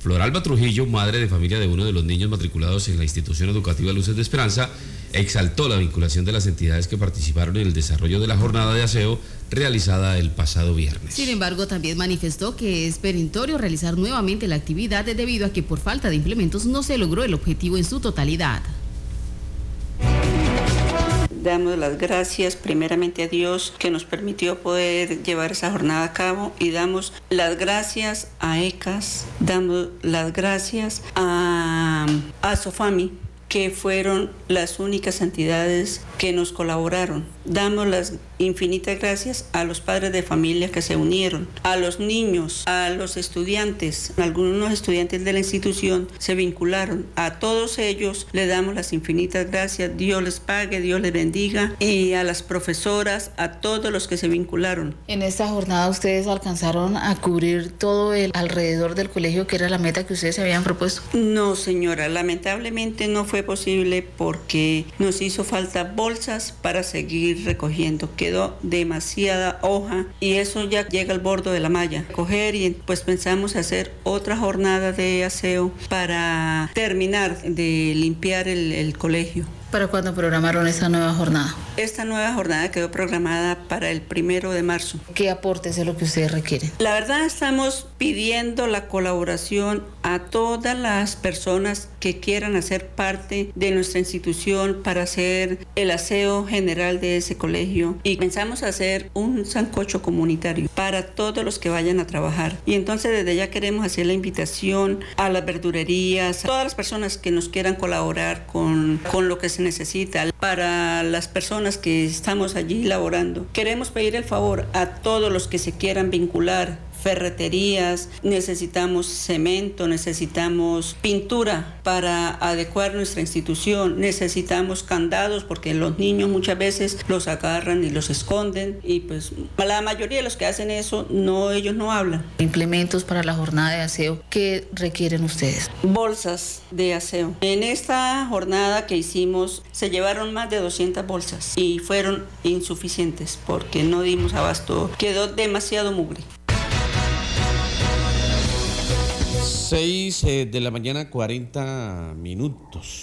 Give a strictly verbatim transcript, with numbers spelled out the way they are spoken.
Floralba Trujillo, madre de familia de uno de los niños matriculados en la institución educativa Luces de Esperanza, exaltó la vinculación de las entidades que participaron en el desarrollo de la jornada de aseo realizada el pasado viernes. Sin embargo, también manifestó que es perentorio realizar nuevamente la actividad debido a que por falta de implementos no se logró el objetivo en su totalidad. Damos las gracias primeramente a Dios que nos permitió poder llevar esa jornada a cabo y damos las gracias a ECAS, damos las gracias a, a Sofami, que fueron las únicas entidades que nos colaboraron. Damos las infinitas gracias a los padres de familia que se unieron, a los niños, a los estudiantes. Algunos estudiantes de la institución se vincularon. A todos ellos le damos las infinitas gracias. Dios les pague, Dios les bendiga. Y a las profesoras, a todos los que se vincularon. En esta jornada ustedes alcanzaron a cubrir todo el alrededor del colegio, que era la meta que ustedes se habían propuesto. No, señora, lamentablemente no fue posible porque nos hizo falta bolsas para seguir recogiendo. Quedó demasiada hoja y eso ya llega al borde de la malla. Coger y pues pensamos hacer otra jornada de aseo para terminar de limpiar el, el colegio. ¿Para cuándo programaron esta nueva jornada? Esta nueva jornada quedó programada para el primero de marzo. ¿Qué aportes es lo que ustedes requieren? La verdad estamos pidiendo la colaboración a todas las personas que quieran hacer parte de nuestra institución para hacer el aseo general de ese colegio y pensamos hacer un sancocho comunitario para todos los que vayan a trabajar. Y entonces desde ya queremos hacer la invitación a las verdurerías, a todas las personas que nos quieran colaborar con, con lo que se necesita para las personas que estamos allí laborando. Queremos pedir el favor a todos los que se quieran vincular, ferreterías, necesitamos cemento, necesitamos pintura para adecuar nuestra institución, necesitamos candados porque los niños muchas veces los agarran y los esconden y pues la mayoría de los que hacen eso, no, ellos no hablan. Implementos para la jornada de aseo, ¿qué requieren ustedes? Bolsas de aseo. En esta jornada que hicimos se llevaron más de doscientas bolsas y fueron insuficientes porque no dimos abasto, quedó demasiado mugre. seis de la mañana, cuarenta minutos.